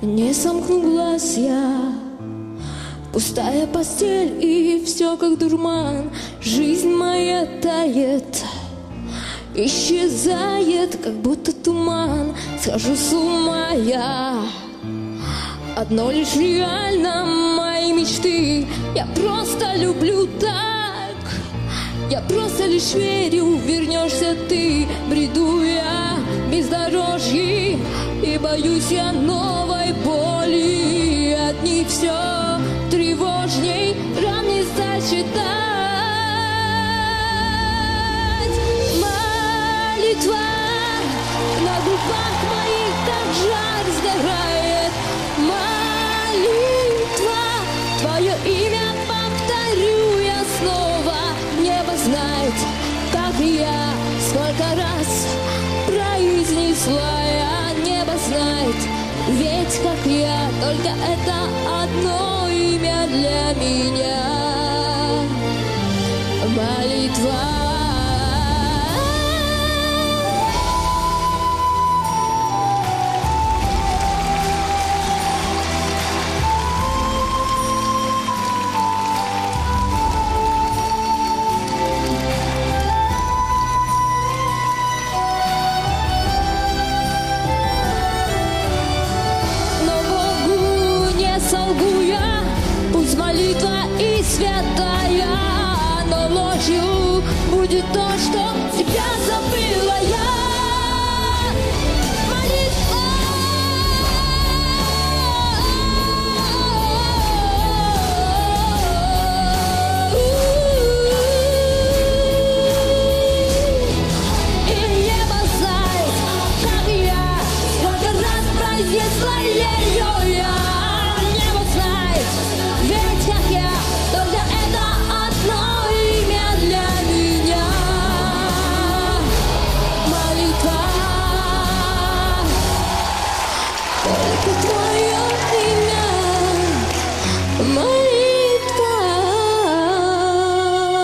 Не сомкну глаз я, пустая постель, и все как дурман. Жизнь моя тает, исчезает, как будто туман. Схожу с ума я, одно лишь реально мои мечты. Я просто люблю так, я просто лишь верю, вернешься ты. Бреду я бездорожье, и боюсь я новой боли. От них все тревожней, ран не сочетать. Молитва на губах моих так жар сгорает. Молитва, твое имя повторю я снова. Небо знает, как и я, сколько раз произнесла я. Небо знает, ведь как я, только это одно имя для меня. Молитва. Солгу я, пусть молитва и святая, но ложью будет то, что тебя забыла я. Молитва. И небо знает, как я, сколько раз произнесла ее я. Ведь как я, только это одно имя для меня. Молитва. Только твое имя. Молитва.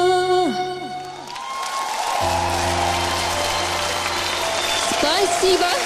Спасибо.